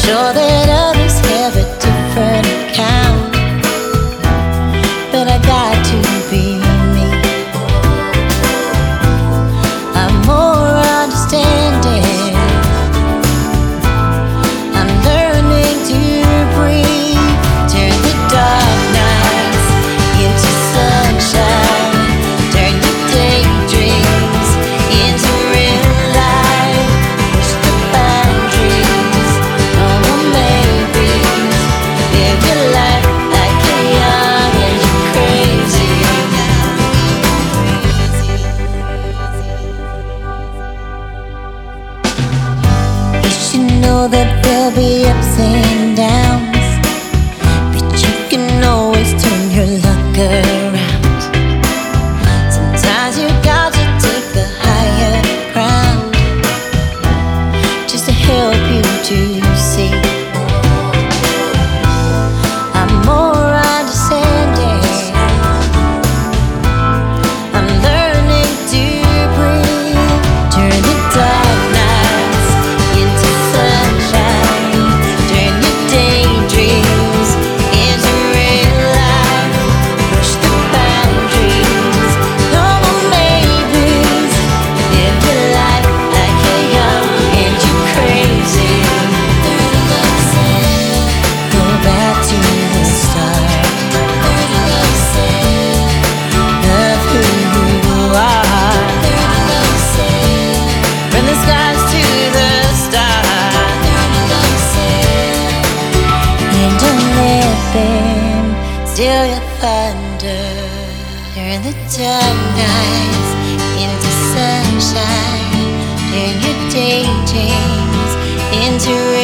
Sure that others have a different account, but I got to be me. I'm more understanding. I'm learning to breathe. Turn the dark nights into sunshine. Turn the daydreams into real life. Push the boundaries, no more maybes. Live your life like you're young and you're crazy. You should know that there'll be ups and downs, but you can always turn your luck around. Sometimes you got to take the higher ground, just to help you to see. I'm more understanding. I'm learning to breathe. Turn the dark nights into sunshine. Turn your daydreams into real life. Push the boundaries, no more maybes. Live your life like you're young and you're crazy. Go back to the start. Love who you are. From the skies to the stars. And don't let them steal your thunder. Turn the dark nights into sunshine. Turn your daydreams into